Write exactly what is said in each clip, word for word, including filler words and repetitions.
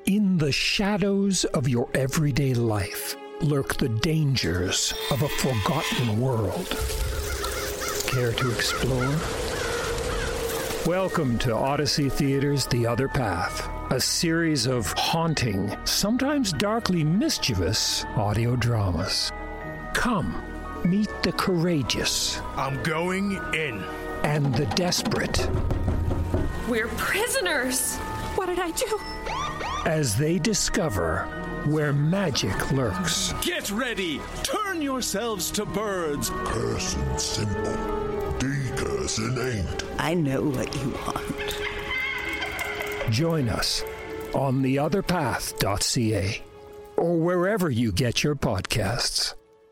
In the shadows of your everyday life lurk the dangers of a forgotten world. Care to explore? Welcome to Odyssey Theater's The Other Path, a series of haunting, sometimes darkly mischievous audio dramas. Come, meet the courageous. I'm going in. And the desperate. We're prisoners! What did I do? As they discover where magic lurks. Get ready! Turn yourselves to birds! Cursing simple, decursing ain't. I know what you want. Join us on the other path dot c a or wherever you get your podcasts.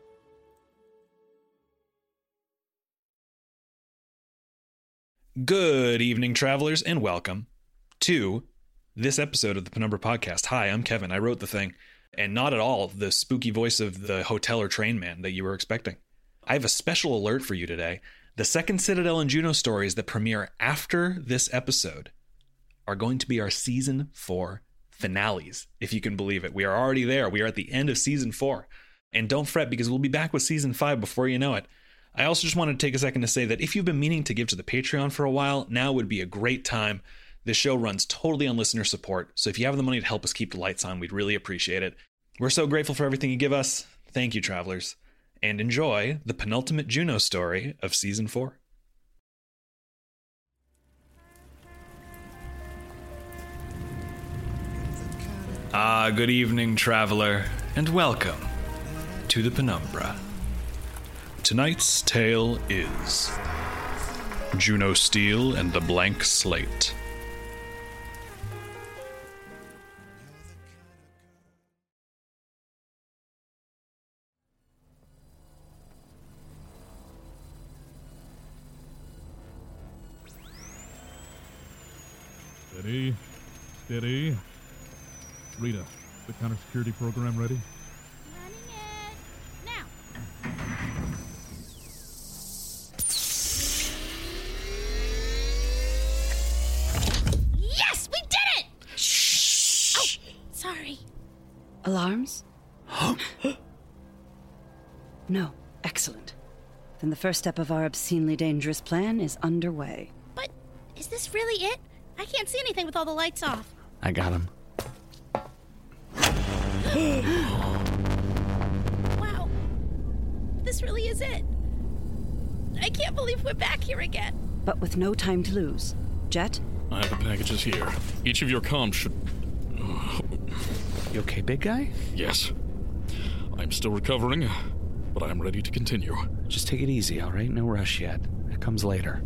Good evening, travelers, and welcome to this episode of the Penumbra Podcast. Hi, I'm Kevin. I wrote the thing, and not at all the spooky voice of the hotel or train man that you were expecting. I have a special alert for you today. The second Citadel and Juno stories that premiere after this episode are going to be our season four finales, if you can believe it. We are already there. We are at the end of season four. And don't fret, because we'll be back with season five before you know it. I also just wanted to take a second to say that if you've been meaning to give to the Patreon for a while, now would be a great time. This show runs totally on listener support, so if you have the money to help us keep the lights on, we'd really appreciate it. We're so grateful for everything you give us. Thank you, travelers. And enjoy the penultimate Juno story of season four. Ah, good evening, traveler, and welcome to the Penumbra. Tonight's tale is Juno Steel and the Blank Slate. Steady, steady. Rita, the counter-security program ready? Running it now. Yes, we did it! Shh. Oh, sorry. Alarms? No. Excellent. Then the first step of our obscenely dangerous plan is underway. But is this really it? I can't see anything with all the lights off. I got him. Wow. This really is it. I can't believe we're back here again. But with no time to lose. Jet? I have the packages here. Each of your comms should... You okay, big guy? Yes. I'm still recovering, but I'm ready to continue. Just take it easy, all right? No rush yet. It comes later.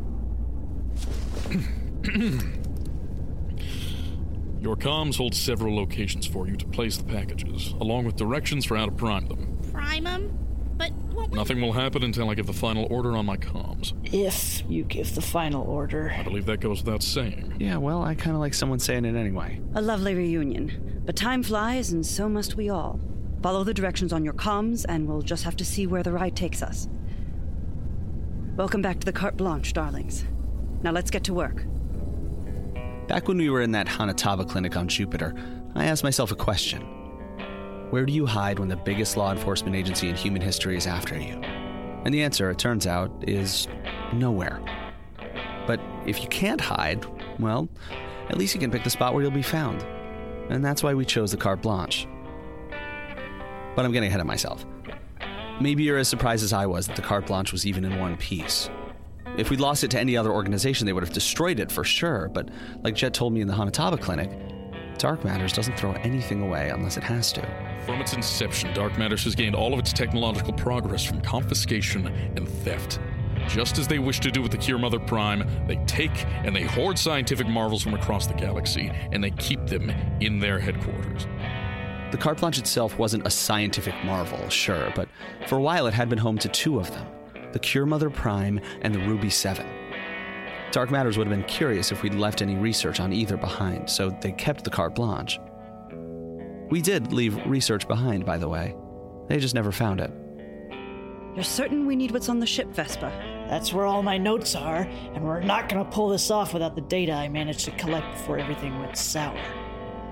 Your comms hold several locations for you to place the packages, along with directions for how to prime them. Prime them? But won't we... Nothing will happen until I give the final order on my comms. If you give the final order. I believe that goes without saying. Yeah, well, I kind of like someone saying it anyway. A lovely reunion. But time flies, and so must we all. Follow the directions on your comms, and we'll just have to see where the ride takes us. Welcome back to the Carte Blanche, darlings. Now let's get to work. Back when we were in that Hanataba clinic on Jupiter, I asked myself a question. Where do you hide when the biggest law enforcement agency in human history is after you? And the answer, it turns out, is nowhere. But if you can't hide, well, at least you can pick the spot where you'll be found. And that's why we chose the Carte Blanche. But I'm getting ahead of myself. Maybe you're as surprised as I was that the Carte Blanche was even in one piece. If we'd lost it to any other organization, they would have destroyed it for sure, but like Jet told me in the Hanataba clinic, Dark Matters doesn't throw anything away unless it has to. From its inception, Dark Matters has gained all of its technological progress from confiscation and theft. Just as they wish to do with the Cure Mother Prime, they take and they hoard scientific marvels from across the galaxy, and they keep them in their headquarters. The Carte Blanche itself wasn't a scientific marvel, sure, but for a while it had been home to two of them. The Cure Mother Prime and the Ruby Seven. Dark Matters would have been curious if we'd left any research on either behind, so they kept the Carte Blanche. We did leave research behind, by the way. They just never found it. You're certain we need what's on the ship, Vespa? That's where all my notes are, and we're not going to pull this off without the data I managed to collect before everything went sour.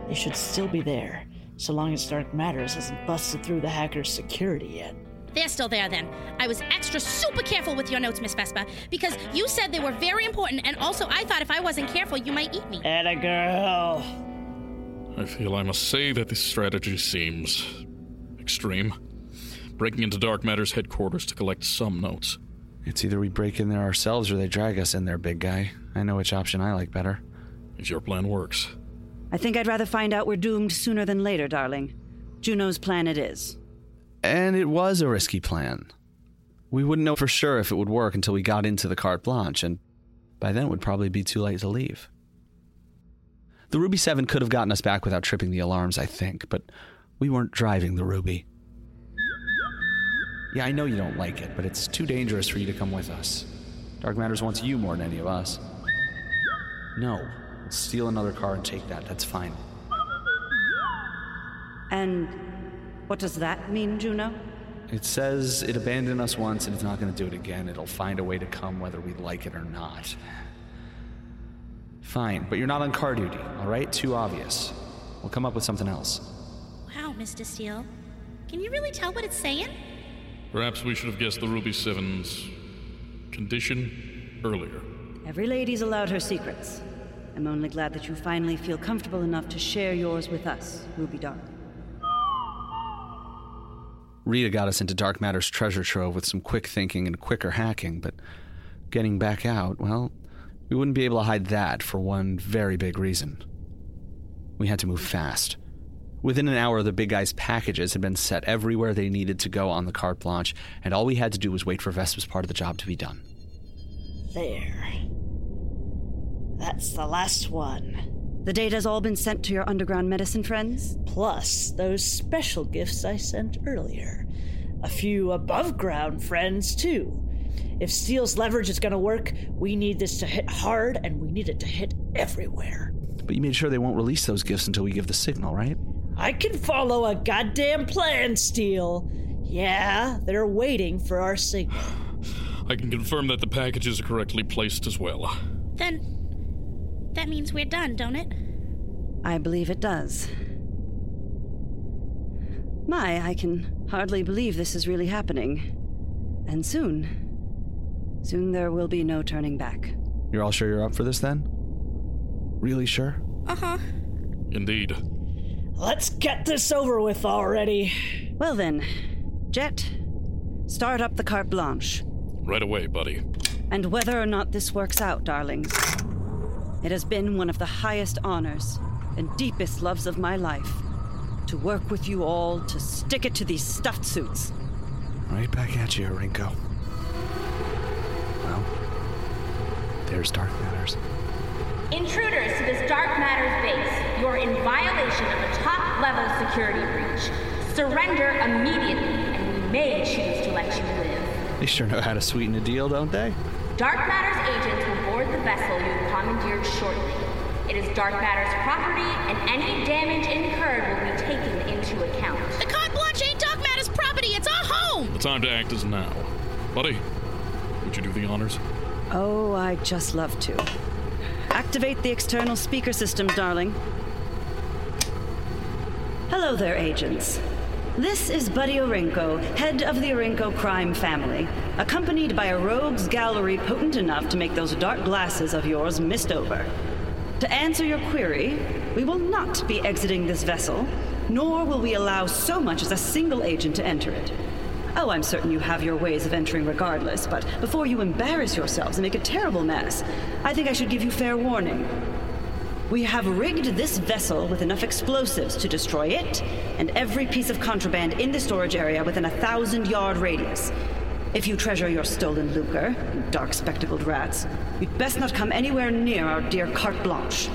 They should still be there, so long as Dark Matters hasn't busted through the hackers' security yet. They're still there then. I was extra super careful with your notes, Miss Vespa, because you said they were very important, and also I thought if I wasn't careful, you might eat me. Atta girl. I feel I must say that this strategy seems extreme. Breaking into Dark Matter's headquarters to collect some notes. It's either we break in there ourselves or they drag us in there, big guy. I know which option I like better. If your plan works. I think I'd rather find out we're doomed sooner than later, darling. Juno's plan it is. And it was a risky plan. We wouldn't know for sure if it would work until we got into the carte blanche, and by then it would probably be too late to leave. The Ruby seven could have gotten us back without tripping the alarms, I think, but we weren't driving the Ruby. Yeah, I know you don't like it, but it's too dangerous for you to come with us. Dark Matters wants you more than any of us. No, let's steal another car and take that. That's fine. And what does that mean, Juno? It says it abandoned us once and it's not going to do it again. It'll find a way to come whether we like it or not. Fine, but you're not on car duty, all right? Too obvious. We'll come up with something else. Wow, Mister Steele. Can you really tell what it's saying? Perhaps we should have guessed the Ruby seven's condition earlier. Every lady's allowed her secrets. I'm only glad that you finally feel comfortable enough to share yours with us, Ruby darling. Rita got us into Dark Matter's treasure trove with some quick thinking and quicker hacking, but getting back out, well, we wouldn't be able to hide that for one very big reason. We had to move fast. Within an hour, the big guy's packages had been set everywhere they needed to go on the carte blanche, and all we had to do was wait for Vespa's part of the job to be done. There. That's the last one. The data's all been sent to your underground medicine friends? Plus those special gifts I sent earlier. A few above-ground friends, too. If Steele's leverage is gonna work, we need this to hit hard, and we need it to hit everywhere. But you made sure they won't release those gifts until we give the signal, right? I can follow a goddamn plan, Steele. Yeah, they're waiting for our signal. I can confirm that the packages are correctly placed as well. Then that means we're done, don't it? I believe it does. My, I can hardly believe this is really happening. And soon. Soon there will be no turning back. You're all sure you're up for this, then? Really sure? Uh-huh. Indeed. Let's get this over with already. Well then, Jet, start up the carte blanche. Right away, buddy. And whether or not this works out, darlings, it has been one of the highest honors and deepest loves of my life to work with you all to stick it to these stuffed suits. Right back at you, Rinko. Well, there's Dark Matters. Intruders to this Dark Matters base, you're in violation of a top-level security breach. Surrender immediately, and we may choose to let you live. They sure know how to sweeten a deal, don't they? Dark Matters agents will board the vessel you have commandeered shortly. It is Dark Matters property, and any damage incurred will be taken into account. The carte blanche ain't Dark Matters property, it's our home! The time to act is now. Buddy, would you do the honors? Oh, I'd just love to. Activate the external speaker systems, darling. Hello there, agents. This is Buddy Orinko, head of the Orinko crime family, accompanied by a rogues gallery potent enough to make those dark glasses of yours mist over. To answer your query, we will not be exiting this vessel, nor will we allow so much as a single agent to enter it. Oh, I'm certain you have your ways of entering regardless, but before you embarrass yourselves and make a terrible mess, I think I should give you fair warning. We have rigged this vessel with enough explosives to destroy it and every piece of contraband in the storage area within a thousand-yard radius. If you treasure your stolen lucre, you dark-spectacled rats, you'd best not come anywhere near our dear carte blanche.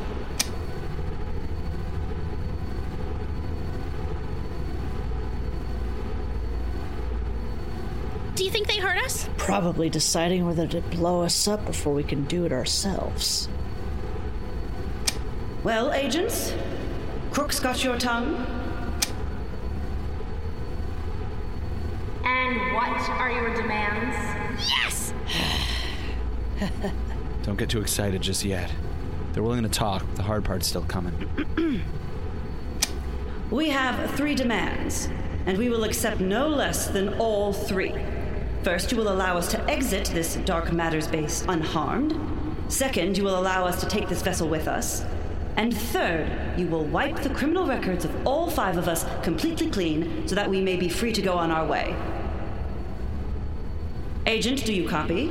Do you think they hurt us? Probably deciding whether to blow us up before we can do it ourselves. Well, agents, Crook's got your tongue. And what are your demands? Yes! Don't get too excited just yet. They're willing to talk, but the hard part's still coming. We have three demands, and we will accept no less than all three. First, you will allow us to exit this Dark Matters base unharmed. Second, you will allow us to take this vessel with us. And third, you will wipe the criminal records of all five of us completely clean so that we may be free to go on our way. Agent, do you copy?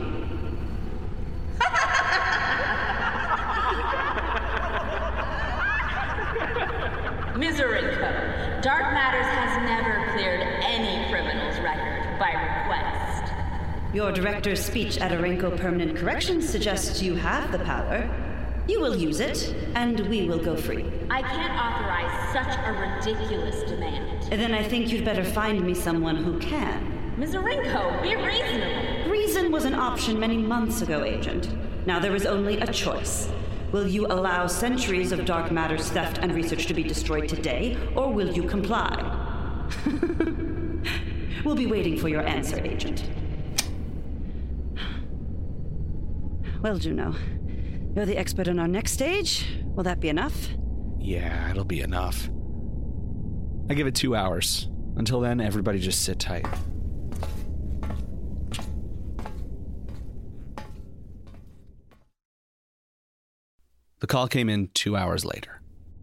Miserenko, Dark Matters has never cleared any criminal's record by request. Your director's speech at Arenko Permanent Corrections suggests you have the power. You will use it, and we will go free. I can't authorize such a ridiculous demand. Then I think you'd better find me someone who can. Miserenko, be reasonable. Reason was an option many months ago, Agent. Now there is only a choice. Will you allow centuries of Dark Matter's theft and research to be destroyed today, or will you comply? We'll be waiting for your answer, Agent. Well, Juno, you're the expert on our next stage. Will that be enough? Yeah, it'll be enough. I give it two hours. Until then, everybody just sit tight. The call came in two hours later.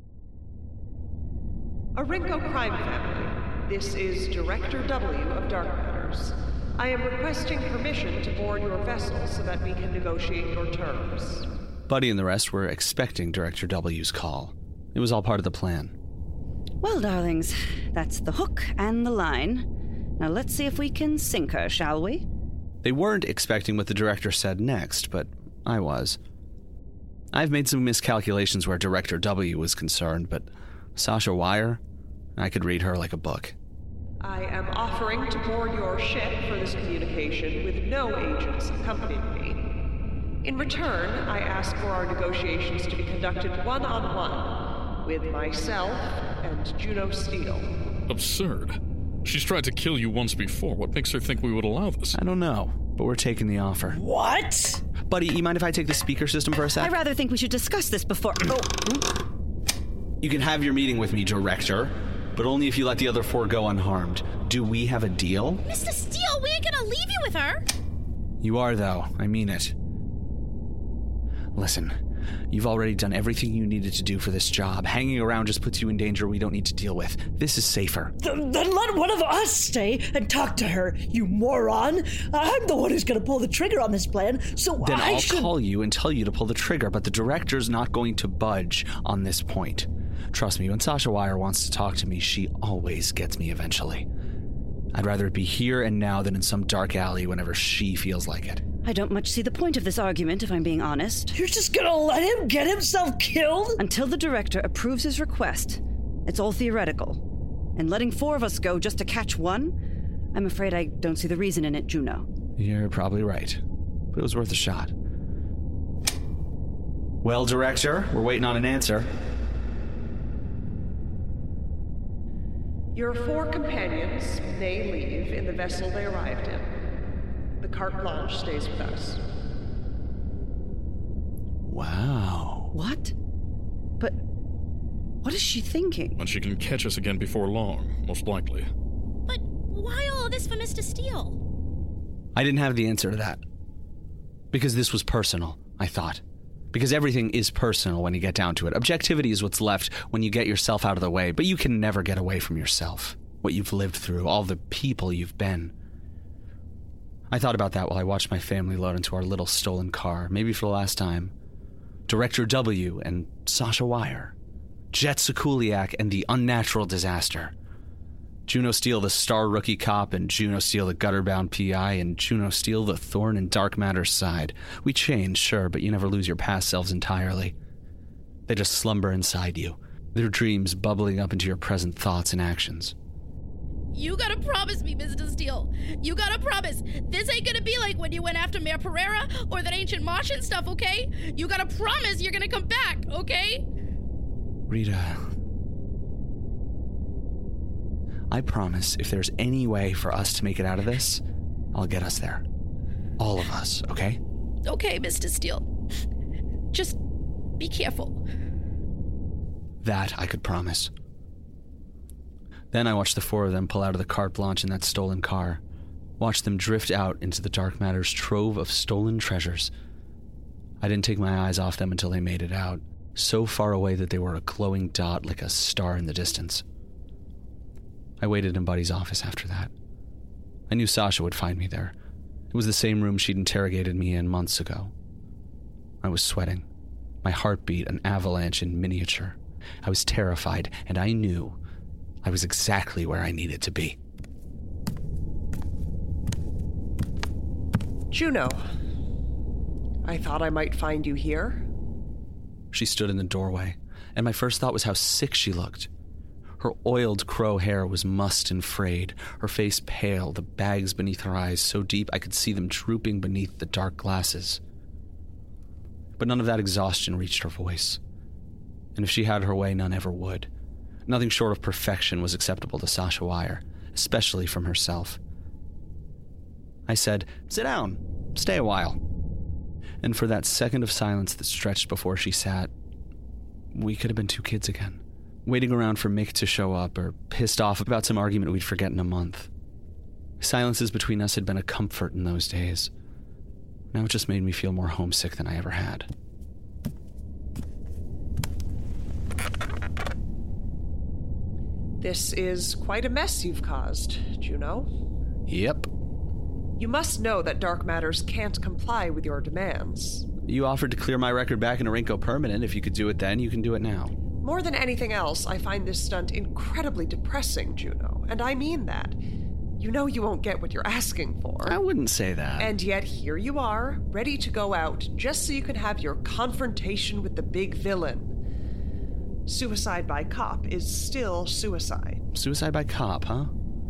Arenko Crime Family, this is Director W of Dark Matters. I am requesting permission to board your vessel so that we can negotiate your terms. Buddy and the rest were expecting Director W's call. It was all part of the plan. Well, darlings, that's the hook and the line. Now let's see if we can sink her, shall we? They weren't expecting what the director said next, but I was. I've made some miscalculations where Director W was concerned, but Sasha Wire, I could read her like a book. I am offering to board your ship for this communication with no agents accompanying me. In return, I ask for our negotiations to be conducted one-on-one with myself and Juno Steele. Absurd. She's tried to kill you once before. What makes her think we would allow this? I don't know, but we're taking the offer. What? Buddy, you mind if I take the speaker system for a sec? I rather think we should discuss this before... Oh. You can have your meeting with me, Director, but only if you let the other four go unharmed. Do we have a deal? Mister Steele, we ain't gonna leave you with her. You are, though. I mean it. Listen, you've already done everything you needed to do for this job. Hanging around just puts you in danger we don't need to deal with. This is safer. Th- then let one of us stay and talk to her, you moron. I'm the one who's going to pull the trigger on this plan, so then I I'll should... call you and tell you to pull the trigger, but the director's not going to budge on this point. Trust me, when Sasha Wire wants to talk to me, she always gets me eventually. I'd rather it be here and now than in some dark alley whenever she feels like it. I don't much see the point of this argument, if I'm being honest. You're just gonna let him get himself killed? Until the director approves his request, it's all theoretical. And letting four of us go just to catch one? I'm afraid I don't see the reason in it, Juno. You're probably right, but it was worth a shot. Well, Director, we're waiting on an answer. Your four companions may leave in the vessel they arrived in. The carte blanche stays with us. Wow. What? But what is she thinking? And she can catch us again before long, most likely. But why all of this for Mister Steele? I didn't have the answer to that. Because this was personal, I thought. Because everything is personal when you get down to it. Objectivity is what's left when you get yourself out of the way, but you can never get away from yourself. What you've lived through, all the people you've been. I thought about that while I watched my family load into our little stolen car, maybe for the last time. Director W and Sasha Wire. Jet Sikuliak and the unnatural disaster. Juno Steele, the star rookie cop, and Juno Steele, the gutter-bound P I, and Juno Steele, the thorn in Dark Matter's side. We change, sure, but you never lose your past selves entirely. They just slumber inside you, their dreams bubbling up into your present thoughts and actions. You gotta promise me, Mister Steele. You gotta promise. This ain't gonna be like when you went after Mayor Pereira or that ancient Martian stuff, okay? You gotta promise you're gonna come back, okay? Rita, I promise if there's any way for us to make it out of this, I'll get us there. All of us, okay? Okay, Mister Steele. Just Be careful. That I could promise. Then I watched the four of them pull out of the carte blanche in that stolen car. Watched them drift out into the Dark Matter's trove of stolen treasures. I didn't take my eyes off them until they made it out, so far away that they were a glowing dot like a star in the distance. I waited in Buddy's office after that. I knew Sasha would find me there. It was the same room she'd interrogated me in months ago. I was sweating, my heartbeat an avalanche in miniature. I was terrified, and I knew I was exactly where I needed to be. Juno, I thought I might find you here. She stood in the doorway, and my first thought was how sick she looked. Her oiled crow hair was mussed and frayed, her face pale, the bags beneath her eyes so deep I could see them drooping beneath the dark glasses. But none of that exhaustion reached her voice. And if she had her way, none ever would. Nothing short of perfection was acceptable to Sasha Wire, especially from herself. I said, "Sit down. Stay a while." And for that second of silence that stretched before she sat, we could have been two kids again, waiting around for Mick to show up or pissed off about some argument we'd forget in a month. Silences between us had been a comfort in those days. Now it just made me feel more homesick than I ever had. This is quite a mess you've caused, Juno. Yep. You must know that Dark Matters can't comply with your demands. You offered to clear my record back into Rinko Permanent. If you could do it then, you can do it now. More than anything else, I find this stunt incredibly depressing, Juno, and I mean that. You know you won't get what you're asking for. I wouldn't say that. And yet here you are, ready to go out just so you can have your confrontation with the big villain. Suicide by cop is still suicide. Suicide by cop, huh?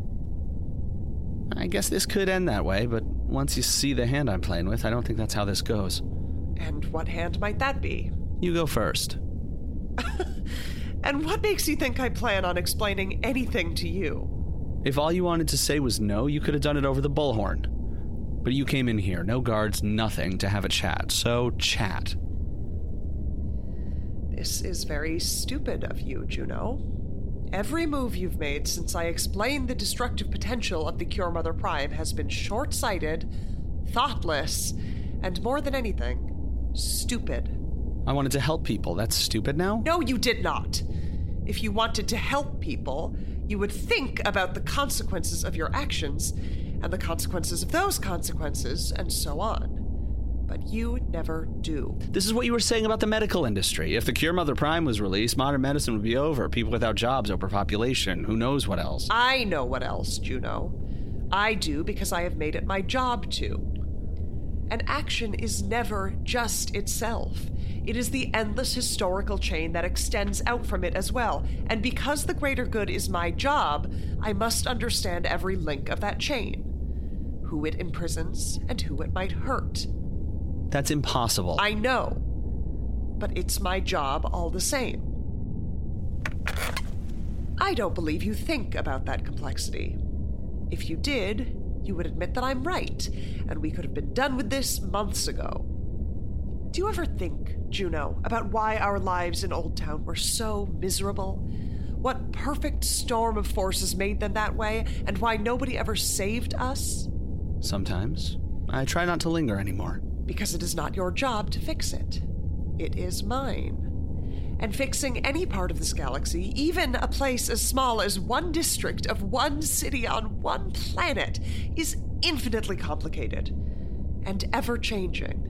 I guess this could end that way, but once you see the hand I'm playing with, I don't think that's how this goes. And what hand might that be? You go first. And what makes you think I plan on explaining anything to you? If all you wanted to say was no, you could have done it over the bullhorn. But you came in here, no guards, nothing, to have a chat. So, chat. This is very stupid of you, Juno. Every move you've made since I explained the destructive potential of the Cure Mother Prime has been short-sighted, thoughtless, and more than anything, stupid. I wanted to help people. That's stupid now? No, you did not. If you wanted to help people, you would think about the consequences of your actions, and the consequences of those consequences, and so on. But you never do. This is what you were saying about the medical industry. If the Cure Mother Prime was released, modern medicine would be over. People without jobs, overpopulation, who knows what else. I know what else, Juno. I do because I have made it my job to. And action is never just itself. It is the endless historical chain that extends out from it as well. And because the greater good is my job, I must understand every link of that chain. Who it imprisons and who it might hurt. That's impossible. I know. But it's my job all the same. I don't believe you think about that complexity. If you did, you would admit that I'm right, and we could have been done with this months ago. Do you ever think, Juno, about why our lives in Old Town were so miserable? What perfect storm of forces made them that way, and why nobody ever saved us? Sometimes. I try not to linger anymore. Because it is not your job to fix it. It is mine. And fixing any part of this galaxy, even a place as small as one district of one city on one planet, is infinitely complicated and ever-changing.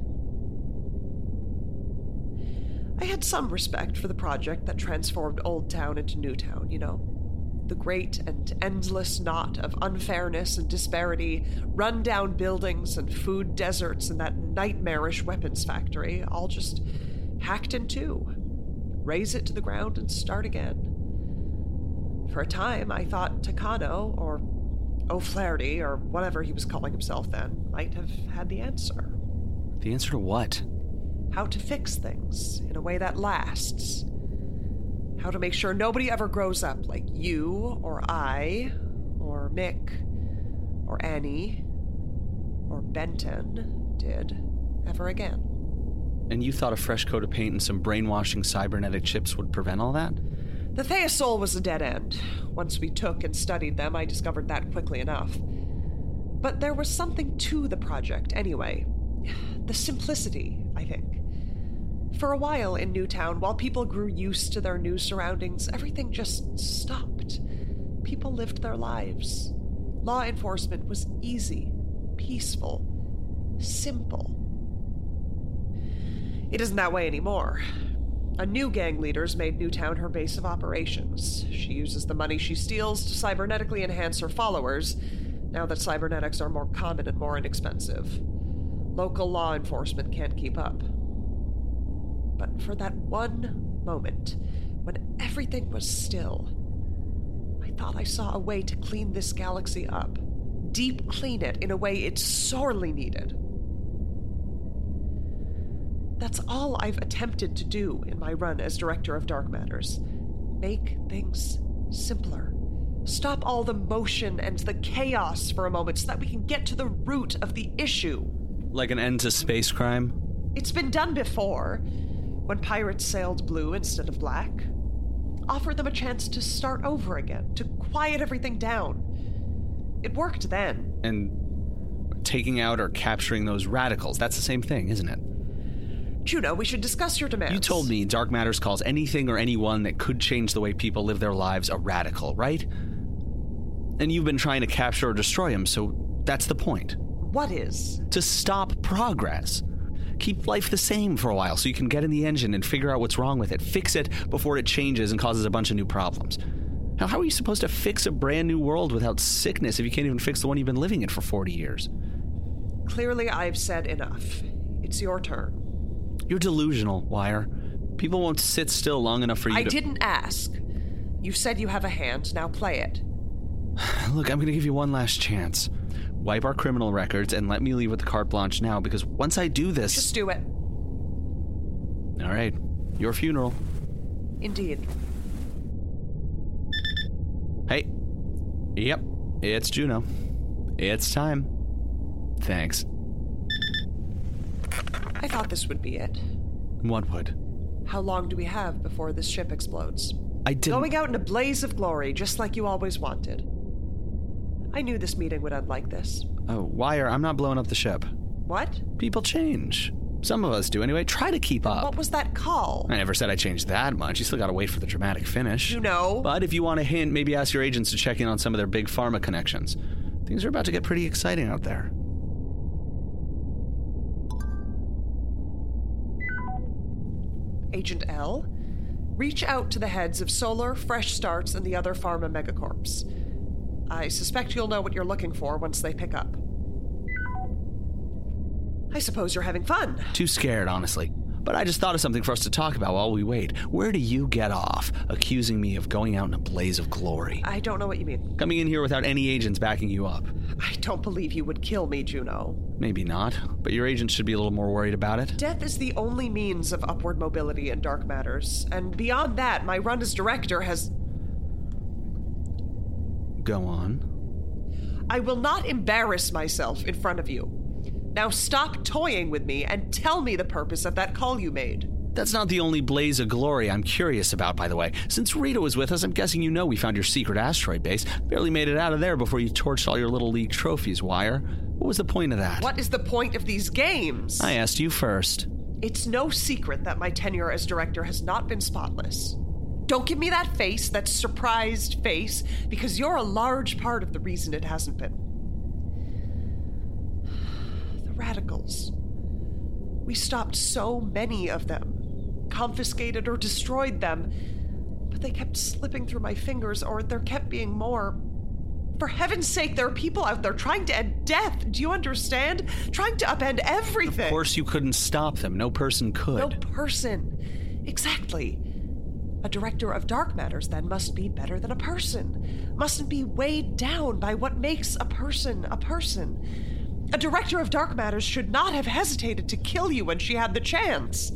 I had some respect for the project that transformed Old Town into New Town, you know? The great and endless knot of unfairness and disparity, run-down buildings and food deserts and that nightmarish weapons factory, all just hacked in two. Raze it to the ground and start again. For a time, I thought Takano, or O'Flaherty, or whatever he was calling himself then, might have had the answer. The answer to what? How to fix things in a way that lasts. How to make sure nobody ever grows up like you, or I, or Mick, or Annie, or Benton did ever again. And you thought a fresh coat of paint and some brainwashing cybernetic chips would prevent all that? The Theosol was a dead end. Once we took and studied them, I discovered that quickly enough. But there was something to the project anyway. The simplicity, I think. For a while in Newtown, while people grew used to their new surroundings, everything just stopped. People lived their lives. Law enforcement was easy, peaceful, simple. It isn't that way anymore. A new gang leader's made Newtown her base of operations. She uses the money she steals to cybernetically enhance her followers, now that cybernetics are more common and more inexpensive. Local law enforcement can't keep up. But for that one moment, when everything was still, I thought I saw a way to clean this galaxy up. Deep clean it in a way it sorely needed. That's all I've attempted to do in my run as Director of Dark Matters. Make things simpler. Stop all the motion and the chaos for a moment so that we can get to the root of the issue. Like an end to space crime? It's been done before, when pirates sailed blue instead of black. Offer them a chance to start over again, to quiet everything down. It worked then. And taking out or capturing those radicals, that's the same thing, isn't it? Juno, we should discuss your demands. You told me Dark Matters calls anything or anyone that could change the way people live their lives a radical, right? And you've been trying to capture or destroy them, so that's the point. What is? To stop progress. Keep life the same for a while so you can get in the engine and figure out what's wrong with it. Fix it before it changes and causes a bunch of new problems. Now, how are you supposed to fix a brand new world without sickness if you can't even fix the one you've been living in for forty years? Clearly, I've said enough. It's your turn. You're delusional, Wire. People won't sit still long enough for you I to... I didn't ask. You said you have a hand, now play it. Look, I'm going to give you one last chance. Wipe our criminal records and let me leave with the carte blanche now, because once I do this... Just do it. All right. Your funeral. Indeed. Hey. Yep. It's Juno. It's time. Thanks. I thought this would be it. What would? How long do we have before this ship explodes? I didn't... Going out in a blaze of glory, just like you always wanted. I knew this meeting would end like this. Oh, Wire, I'm not blowing up the ship. What? People change. Some of us do anyway. Try to keep up. What was that call? I never said I changed that much. You still gotta wait for the dramatic finish. You know. But if you want a hint, maybe ask your agents to check in on some of their big pharma connections. Things are about to get pretty exciting out there. Agent L, reach out to the heads of Solar, Fresh Starts, and the other pharma megacorps. I suspect you'll know what you're looking for once they pick up. I suppose you're having fun. Too scared, honestly. But I just thought of something for us to talk about while we wait. Where do you get off, accusing me of going out in a blaze of glory? I don't know what you mean. Coming in here without any agents backing you up. I don't believe you would kill me, Juno. Maybe not, but your agents should be a little more worried about it. Death is the only means of upward mobility in Dark Matters, and beyond that, my run as director has... Go on. I will not embarrass myself in front of you. Now stop toying with me and tell me the purpose of that call you made. That's not the only blaze of glory I'm curious about, by the way. Since Rita was with us, I'm guessing you know we found your secret asteroid base. Barely made it out of there before you torched all your Little League trophies, Wire. What was the point of that? What is the point of these games? I asked you first. It's no secret that my tenure as director has not been spotless. Don't give me that face, that surprised face, because you're a large part of the reason it hasn't been. The radicals. We stopped so many of them, confiscated or destroyed them, but they kept slipping through my fingers, or there kept being more. For heaven's sake, there are people out there trying to end death. Do you understand? Trying to upend everything. Of course you couldn't stop them. No person could. No person. Exactly. A director of Dark Matters, then, must be better than a person. Mustn't be weighed down by what makes a person a person. A director of Dark Matters should not have hesitated to kill you when she had the chance.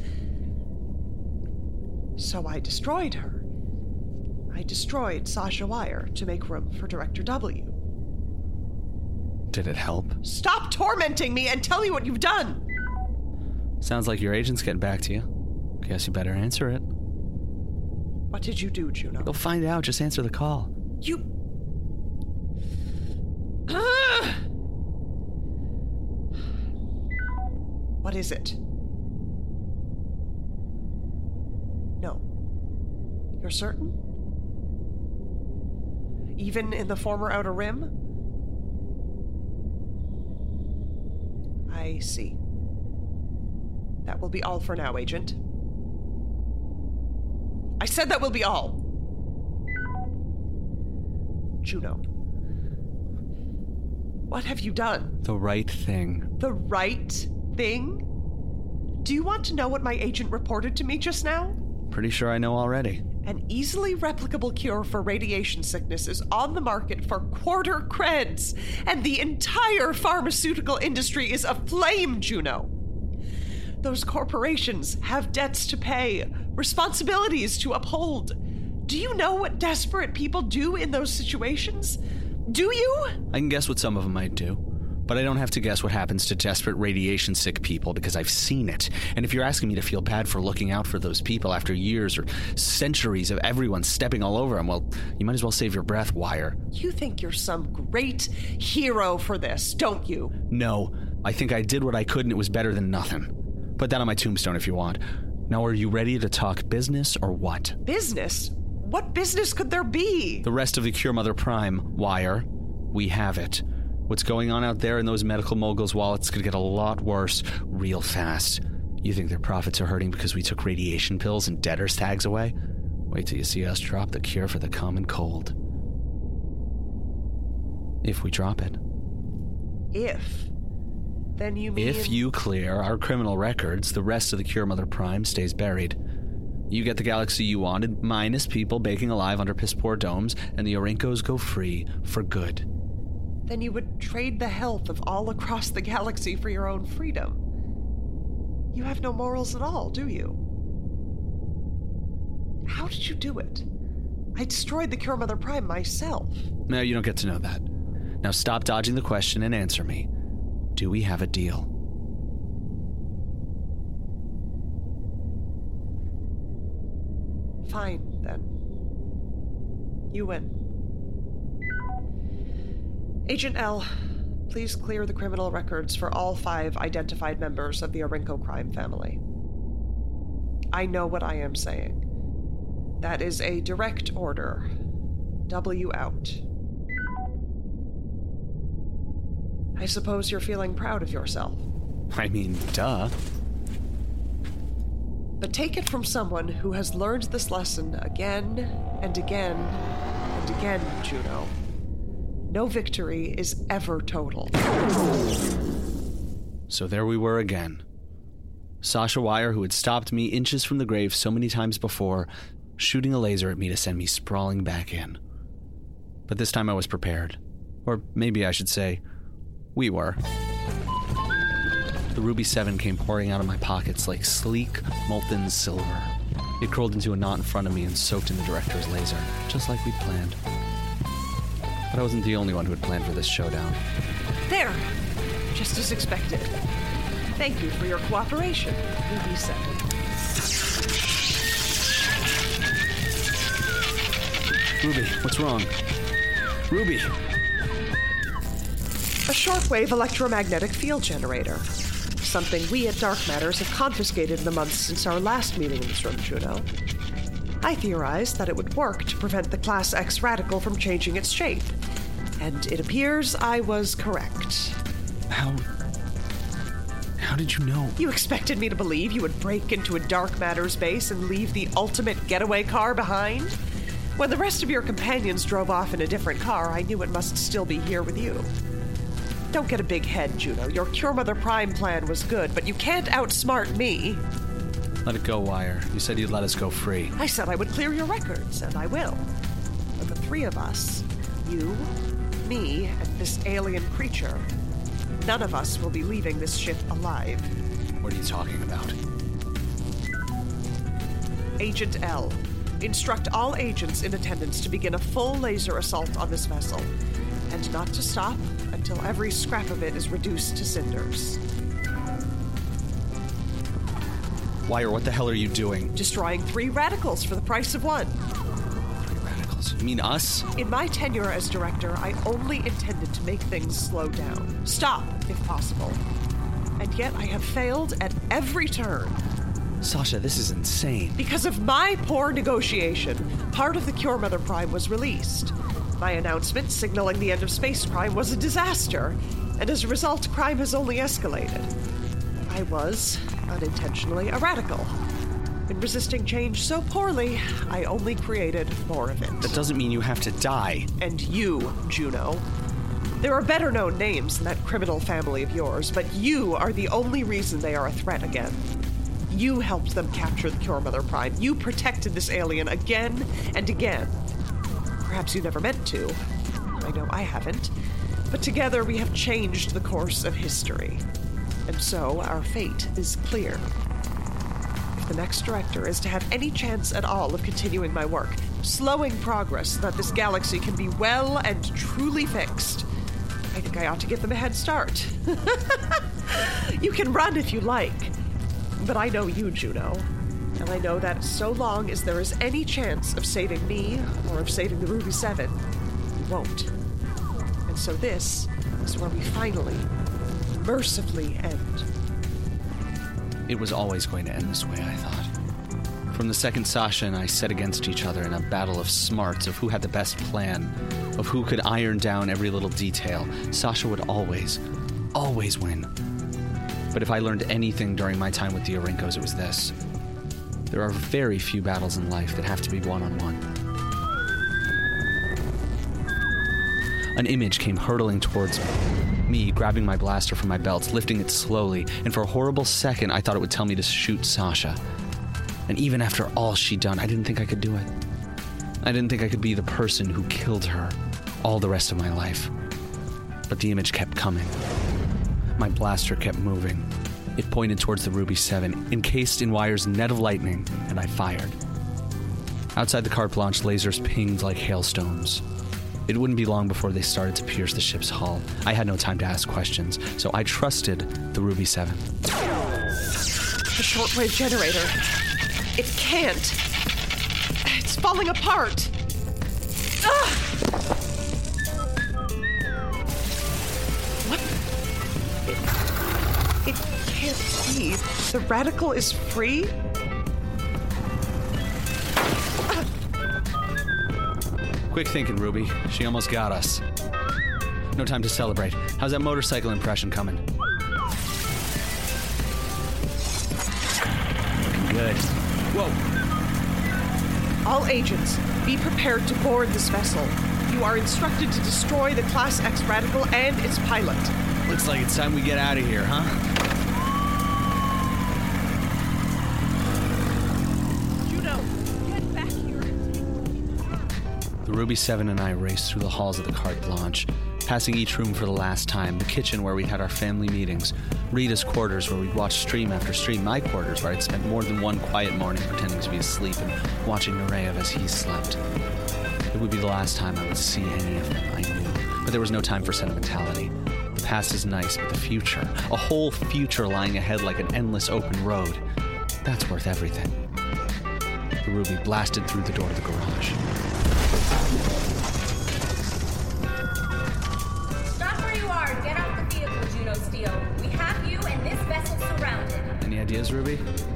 So I destroyed her. I destroyed Sasha Wire to make room for Director W. Did it help? Stop tormenting me and tell me what you've done! Sounds like your agent's getting back to you. Guess you better answer it. What did you do, Juno? You'll find out. Just answer the call. You... Ah! What is it? No. You're certain? Even in the former Outer Rim? I see. That will be all for now, Agent. I said that will be all! Juno. What have you done? The right thing. The right thing? Do you want to know what my agent reported to me just now? Pretty sure I know already. An easily replicable cure for radiation sickness is on the market for quarter creds, and the entire pharmaceutical industry is aflame, Juno. Those corporations have debts to pay, responsibilities to uphold. Do you know what desperate people do in those situations? Do you? I can guess what some of them might do, but I don't have to guess what happens to desperate radiation-sick people because I've seen it. And if you're asking me to feel bad for looking out for those people after years or centuries of everyone stepping all over them, well, you might as well save your breath, Wire. You think you're some great hero for this, don't you? No, I think I did what I could and it was better than nothing. Put that on my tombstone if you want. Now, are you ready to talk business or what? Business? What business could there be? The rest of the Cure Mother Prime, Wire. We have it. What's going on out there in those medical moguls' wallets could get a lot worse real fast. You think their profits are hurting because we took radiation pills and debtors' tags away? Wait till you see us drop the cure for the common cold. If we drop it. If? Then you mean... If you clear our criminal records, the rest of the Cure Mother Prime stays buried. You get the galaxy you wanted, minus people baking alive under piss-poor domes, and the Orinkos go free for good. Then you would trade the health of all across the galaxy for your own freedom. You have no morals at all, do you? How did you do it? I destroyed the Cure Mother Prime myself. No, you don't get to know that. Now stop dodging the question and answer me. Do we have a deal? Fine, then. You win. Agent L, please clear the criminal records for all five identified members of the Orinko crime family. I know what I am saying. That is a direct order. W out. I suppose you're feeling proud of yourself. I mean, duh. But take it from someone who has learned this lesson again and again and again, Juno. No victory is ever total. So there we were again. Sasha Wire, who had stopped me inches from the grave so many times before, shooting a laser at me to send me sprawling back in. But this time I was prepared. Or maybe I should say, we were. The Ruby seven came pouring out of my pockets like sleek, molten silver. It curled into a knot in front of me and soaked in the director's laser, just like we'd planned. But I wasn't the only one who had planned for this showdown. There! Just as expected. Thank you for your cooperation, Ruby seven. Ruby, what's wrong? Ruby! A shortwave electromagnetic field generator. Something we at Dark Matters have confiscated in the months since our last meeting in this room, Juno. I theorized that it would work to prevent the Class X radical from changing its shape. And it appears I was correct. How... How did you know? You expected me to believe you would break into a Dark Matters base and leave the ultimate getaway car behind? When the rest of your companions drove off in a different car, I knew it must still be here with you. Don't get a big head, Juno. Your Cure Mother Prime plan was good, but you can't outsmart me. Let it go, Wire. You said you'd let us go free. I said I would clear your records, and I will. But the three of us, you, me, and this alien creature, none of us will be leaving this ship alive. What are you talking about? Agent L, instruct all agents in attendance to begin a full laser assault on this vessel, and not to stop until every scrap of it is reduced to cinders. Wire, what the hell are you doing? Destroying three radicals for the price of one. Radicals? You mean us? In my tenure as director, I only intended to make things slow down. Stop, if possible. And yet I have failed at every turn. Sasha, this is insane. Because of my poor negotiation, part of the Cure Mother Prime was released. My announcement signaling the end of space crime was a disaster, and as a result, crime has only escalated. I was, unintentionally, a radical. In resisting change so poorly, I only created more of it. That doesn't mean you have to die. And you, Juno. There are better-known names in that criminal family of yours, but you are the only reason they are a threat again. You helped them capture the Cure Mother Prime. You protected this alien again and again. Perhaps you never meant to. I know I haven't. But together we have changed the course of history. And so our fate is clear. If the next director is to have any chance at all of continuing my work, slowing progress so that this galaxy can be well and truly fixed, I think I ought to give them a head start. You can run if you like. But I know you, Juno. And I know that so long as there is any chance of saving me or of saving the Ruby Seven, you won't. And so this is where we finally, mercifully end. It was always going to end this way, I thought. From the second Sasha and I set against each other in a battle of smarts, of who had the best plan, of who could iron down every little detail, Sasha would always, always win. But if I learned anything during my time with the Orinkos, it was this. There are very few battles in life that have to be one-on-one. An image came hurtling towards me. Me grabbing my blaster from my belt, lifting it slowly, and for a horrible second, I thought it would tell me to shoot Sasha. And even after all she'd done, I didn't think I could do it. I didn't think I could be the person who killed her all the rest of my life. But the image kept coming. My blaster kept moving. It pointed towards the Ruby Seven, encased in Wire's net of lightning, and I fired. Outside the carte blanche, lasers pinged like hailstones. It wouldn't be long before they started to pierce the ship's hull. I had no time to ask questions, so I trusted the Ruby Seven. The shortwave generator. It can't. It's falling apart. Ah! What? It, it can't be. The radical is free? Quick thinking, Ruby. She almost got us. No time to celebrate. How's that motorcycle impression coming? Looking good. Whoa. All agents, be prepared to board this vessel. You are instructed to destroy the Class X Radical and its pilot. Looks like it's time we get out of here, huh? Juno, get back here. The Ruby Seven and I raced through the halls of the Carte Blanche, passing each room for the last time, the kitchen where we'd had our family meetings, Rita's quarters where we'd watched stream after stream, my quarters where I'd spent more than one quiet morning pretending to be asleep and watching Nereyev as he slept. It would be the last time I would see any of them, I knew. But there was no time for sentimentality. The past is nice, but the future, a whole future lying ahead like an endless open road, that's worth everything. The Ruby blasted through the door of the garage. Stop where you are and get out the vehicle, Juno Steel. We have you and this vessel surrounded. Any ideas, Ruby?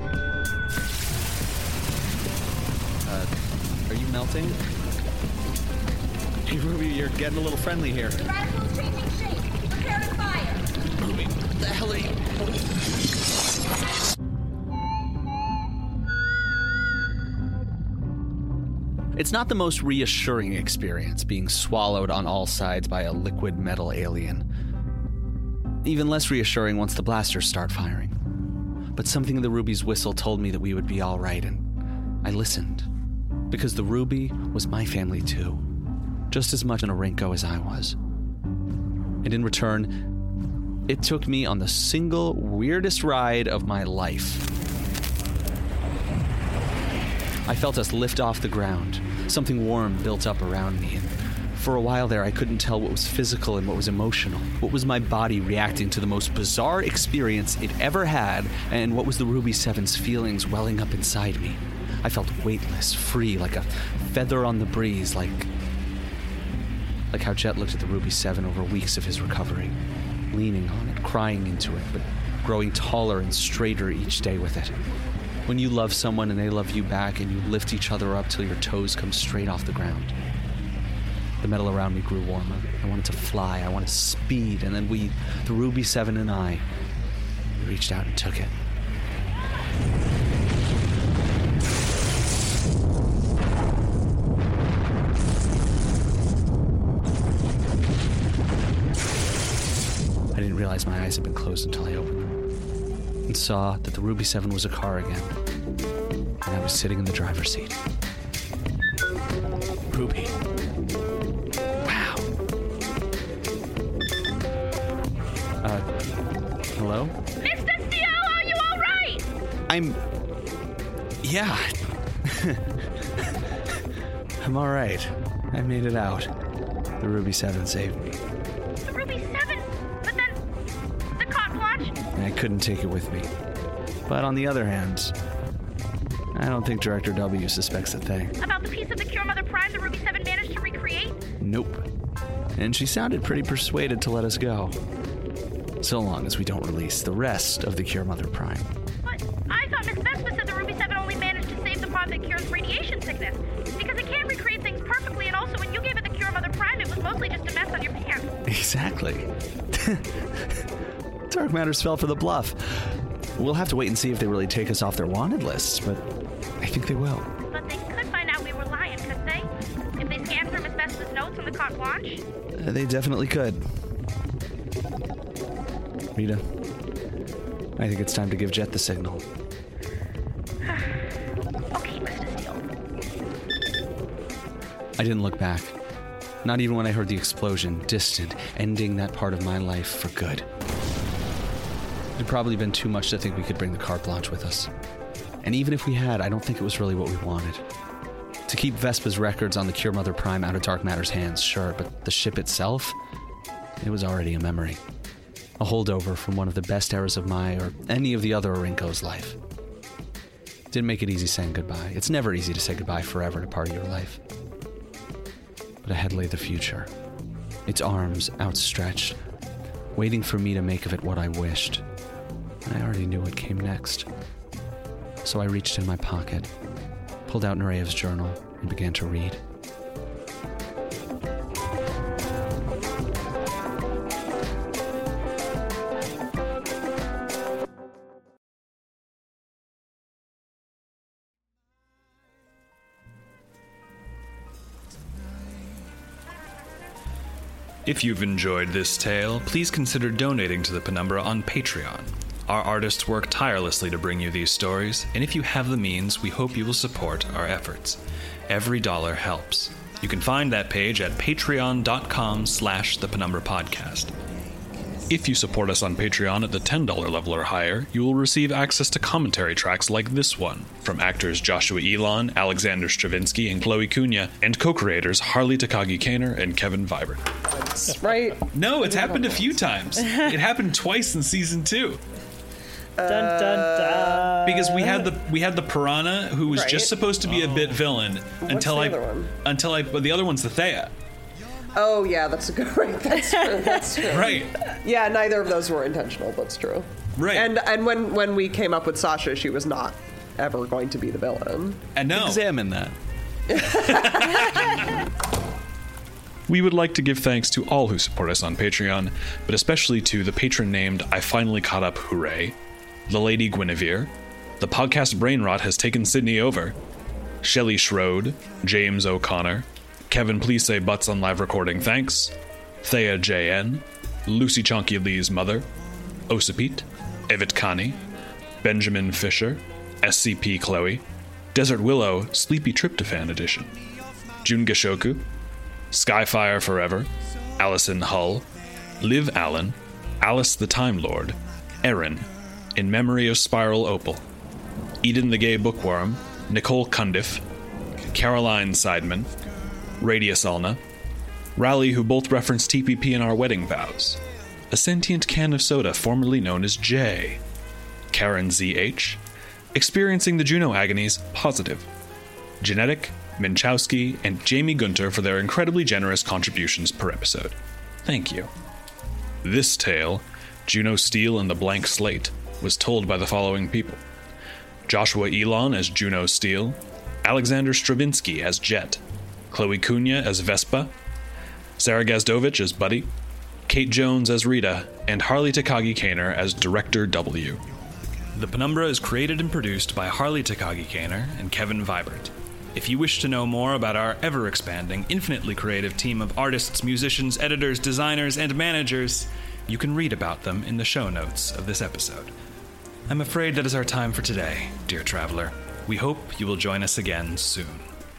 Uh, are you melting? Hey, Ruby, you're getting a little friendly here. The radical is changing shape. Prepare to fire. Ruby, what the hell are you... It's not the most reassuring experience being swallowed on all sides by a liquid metal alien. Even less reassuring once the blasters start firing. But something in the Ruby's whistle told me that we would be all right, and I listened. Because the Ruby was my family too. Just as much an Orinko as I was. And in return, it took me on the single weirdest ride of my life. I felt us lift off the ground. Something warm built up around me, and For a while there, I couldn't tell what was physical and what was emotional. What was my body reacting to the most bizarre experience it ever had, and what was the Ruby Seven's feelings welling up inside me? I felt weightless, free, like a feather on the breeze, like... Like how Jet looked at the Ruby Seven over weeks of his recovery, leaning on it, crying into it, but growing taller and straighter each day with it. When you love someone and they love you back, and you lift each other up till your toes come straight off the ground. The metal around me grew warmer. I wanted to fly, I wanted speed, and then we, the Ruby Seven and I, we reached out and took it. I didn't realize my eyes had been closed until I opened them, and saw that the Ruby Seven was a car again, and I was sitting in the driver's seat. Ruby. Wow. Uh, hello? Mister Steele, are you all right? I'm... Yeah. I'm all right. I made it out. The Ruby Seven saved me. The Ruby Seven? But then... the carte blanche? I couldn't take it with me. But on the other hand, I don't think Director W suspects a thing. About the piece of the Cure Mother Prime the Ruby Seven managed to recreate? Nope. And she sounded pretty persuaded to let us go. So long as we don't release the rest of the Cure Mother Prime. But I thought Miss Vespa said the Ruby Seven only managed to save the pod that cures radiation sickness. Because it can't recreate things perfectly, and also when you gave it the Cure Mother Prime, it was mostly just a mess on your pants. Exactly. Dark Matters fell for the bluff. We'll have to wait and see if they really take us off their wanted lists, but I think they will. But they could find out we were lying, couldn't they? If they scanned through Miss Vespa's notes on the carte blanche? Uh, they definitely could. Rita, I think it's time to give Jet the signal. Okay, Mister Steele. I didn't look back. Not even when I heard the explosion, distant, ending that part of my life for good. It had probably been too much to think we could bring the carte blanche with us. And even if we had, I don't think it was really what we wanted. To keep Vespa's records on the Cure Mother Prime out of Dark Matter's hands, sure, but the ship itself, it was already a memory. A holdover from one of the best eras of my or any of the other Orinko's life. Didn't make it easy saying goodbye. It's never easy to say goodbye forever to part of your life. But ahead lay the future. Its arms outstretched, waiting for me to make of it what I wished. And I already knew what came next. So I reached in my pocket, pulled out Nereyev's journal, and began to read. If you've enjoyed this tale, please consider donating to the Penumbra on Patreon. Our artists work tirelessly to bring you these stories, and if you have the means, we hope you will support our efforts. Every dollar helps. You can find that page at patreon.com slash the Penumbra Podcast. If you support us on Patreon at the ten dollars level or higher, you will receive access to commentary tracks like this one, from actors Joshua Elon, Alexander Stravinsky, and Chloe Cunha, and co-creators Harley Takagi-Kaner and Kevin Vibert. That's right. No, it's happened a few times. It happened twice in season two. Dun, dun, dun. Because we had the we had the piranha who was Right. just supposed to be a bit villain until the I other one? until I but the other one's the Thea. Oh, yeah, that's a good right. That's true. That's true. Right. Yeah, neither of those were intentional. That's true. Right. And and when when we came up with Sasha, she was not ever going to be the villain. And no. Examine that. We would like to give thanks to all who support us on Patreon, but especially to the patron named I Finally Caught Up Hooray, the Lady Guinevere, the podcast Brainrot Has Taken Sydney Over, Shelley Schroed, James O'Connor, Kevin Please Say Butts on Live Recording Thanks, Thea J N, Lucy Chonky Lee's Mother, Osipete, Evit Kani, Benjamin Fisher, S C P Chloe, Desert Willow Sleepy Tryptophan Edition, Jun Gashoku, Skyfire Forever, Allison Hull, Liv Allen, Alice the Time Lord, Erin, In Memory of Spiral Opal, Eden the Gay Bookworm, Nicole Cundiff, Caroline Seidman, Radius Alna, Raleigh, who both reference T P P in our wedding vows. A sentient can of soda formerly known as J. Karen Z H, experiencing the Juno agonies, positive. Genetic, Minchowski, and Jamie Gunter for their incredibly generous contributions per episode. Thank you. This tale, Juno Steel and the Blank Slate, was told by the following people. Joshua Elon as Juno Steel, Alexander Stravinsky as Jet, Chloe Cunha as Vespa, Sarah Gazdovich as Buddy, Kate Jones as Rita, and Harley Takagi Kaner as Director W. The Penumbra is created and produced by Harley Takagi Kaner and Kevin Vibert. If you wish to know more about our ever-expanding, infinitely creative team of artists, musicians, editors, designers, and managers, you can read about them in the show notes of this episode. I'm afraid that is our time for today, dear traveler. We hope you will join us again soon.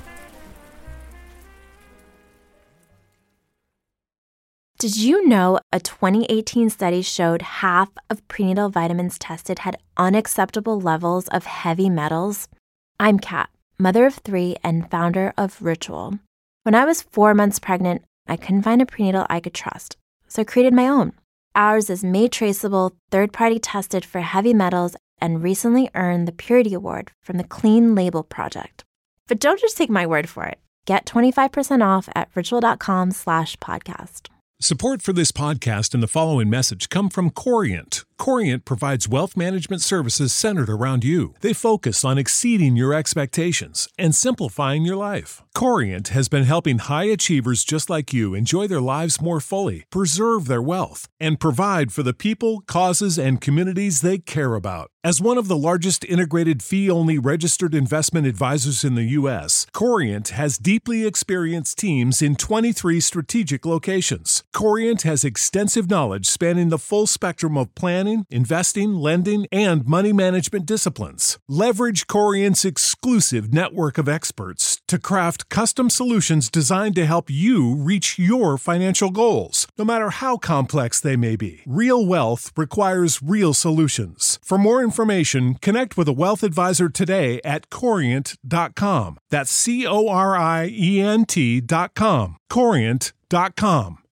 Did you know a twenty eighteen study showed half of prenatal vitamins tested had unacceptable levels of heavy metals? I'm Kat, mother of three and founder of Ritual. When I was four months pregnant, I couldn't find a prenatal I could trust, so I created my own. Ours is made traceable, third-party tested for heavy metals, and recently earned the Purity Award from the Clean Label Project. But don't just take my word for it. Get twenty-five percent off at ritual.com slash podcast. Support for this podcast and the following message come from Corient. Corient provides wealth management services centered around you. They focus on exceeding your expectations and simplifying your life. Corient has been helping high achievers just like you enjoy their lives more fully, preserve their wealth, and provide for the people, causes, and communities they care about. As one of the largest integrated fee-only registered investment advisors in the U S, Corient has deeply experienced teams in twenty-three strategic locations. Corient has extensive knowledge spanning the full spectrum of planning, investing, lending, and money management disciplines. Leverage Corient's exclusive network of experts to craft custom solutions designed to help you reach your financial goals, no matter how complex they may be. Real wealth requires real solutions. For more information, connect with a wealth advisor today at corient dot com. That's C O R I E N T dot com. corient dot com.